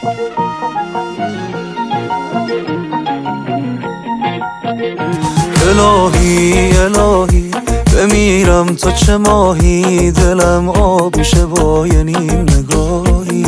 الهی الهی بمیرم تا چه ماهی، دلم آبیشه با یه نیم نگاهی.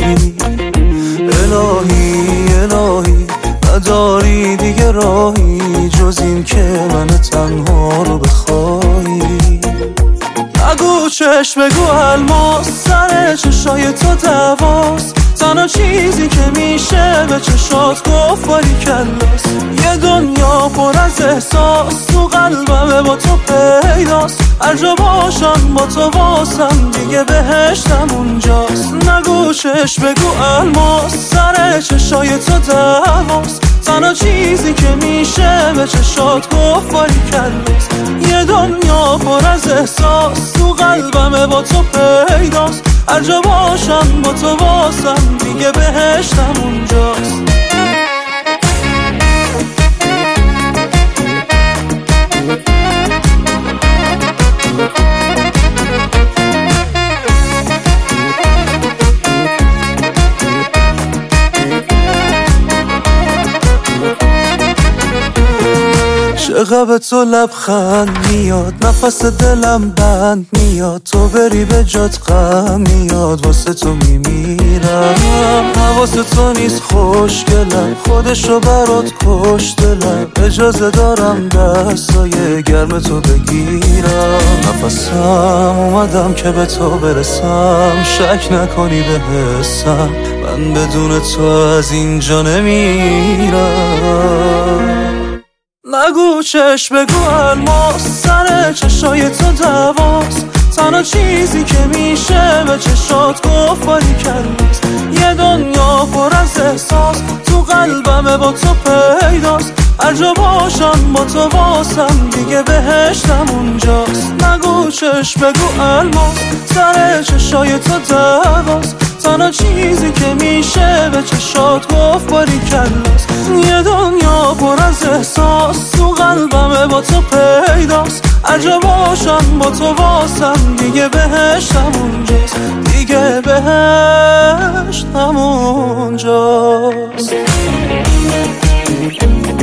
الهی الهی نداری دیگه راهی جز این که من تنها رو بخوایی. نگو چشم بگو الماس، سر چشای تو دواست، تنها چیزی که میشه به چشات گفت باری کلاس. یه دنیا پر از احساس تو قلبمه با تو پیداست، هر جا باشم با تو واسم دیگه بهشتم اونجاست. نگو چشم بگو الماس، سر چشای تو دواست، تنها چیزی که میشه به چشات گفت باری کلاس. یه دنیا پر از احساس تو قلبمه با تو پیداست، هر جا باشم با تو واسم دیگه بهشتم اونجاست. چقدر تو لبخند میاد، نفس دلم بند میاد، تو بری به جات غم میاد، واسه تو میمیرم. حواس تو نیست خوشگلم، خودشو برات کش دلم، اجازه دارم دستای گرم تو بگیرم. نفسم اومدم که به تو برسم، شک نکنی به حسم، من بدون تو از اینجا نمیرم. نگو چشم بگو الماس، سر چشای تو دواست، تنها چیزی که میشه به چشات گفت باری کلاس. یه دنیا پر از احساس تو قلبمه با تو پیداست، هر جا باشم با تو واسم دیگه بهشتم اونجاست. نگو چشم بگو الماس، سر چشای تو دواست، تنها چیزی که میشه به چشات گفت باری کلاس. یه دنیا پر از احساس تو قلبمه با تو پیداست، هر جا باشم با تو واسم دیگه بهشتم اونجاست، دیگه بهشتم اونجاست.